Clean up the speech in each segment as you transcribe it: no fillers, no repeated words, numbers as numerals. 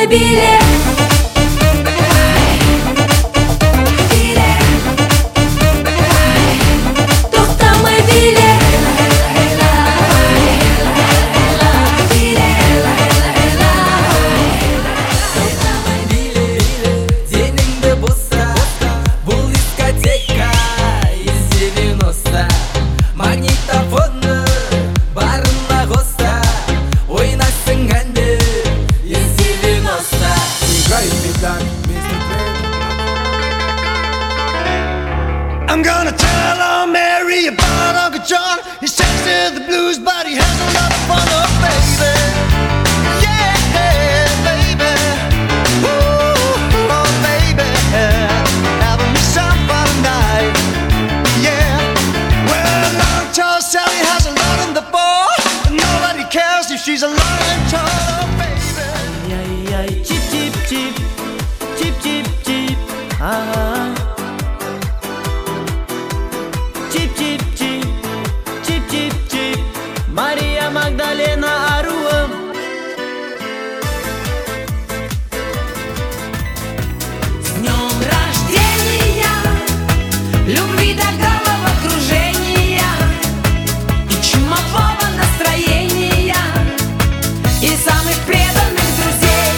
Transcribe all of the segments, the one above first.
автомобиле. I'm gonna tell Aunt Mary about Uncle John. He sings to the blues, but he has a lot of fun, oh baby. Yeah, baby. Ooh, oh baby. Having me some fun tonight. Yeah. Well, Long Tall Sally has a lot on the ball, but nobody cares if she's a long tall, oh baby. Ай-яй-яй, чип-чип-чип, чип-чип-чип, ага. Чип-чип-чип, чип-чип-чип, Мария Магдалена Аруа. С днем рождения, любви до головокружения и чумового настроения, и самых преданных друзей.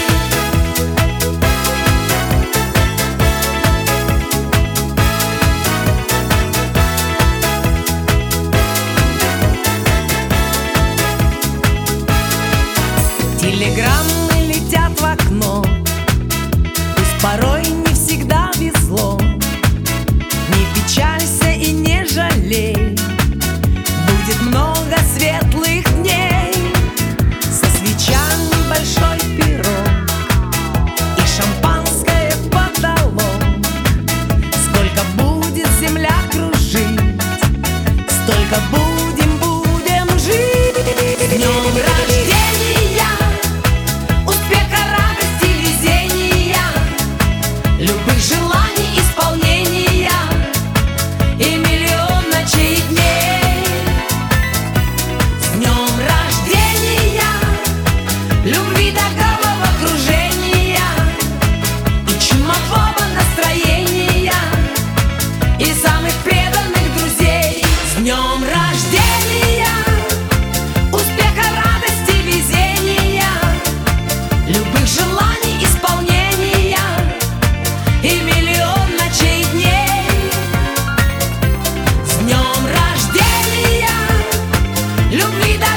Телеграммы летят в окно, пусть порой не всегда везло. Не печалься и не жалей, будет много светлых дней. Со свечами большой пирог и шампанское подало. Сколько будет земля кружить, столько будем жить. С днем рождения, успеха, радости, везения, любых желаний исполнения и миллион ночей и дней. С днем рождения, любви до головокружения и чумового настроения, и самых преданных друзей. С днем рождения, успеха, радости, везения, любых желаний исполнения и миллион ночей и дней. С днем рождения, любви до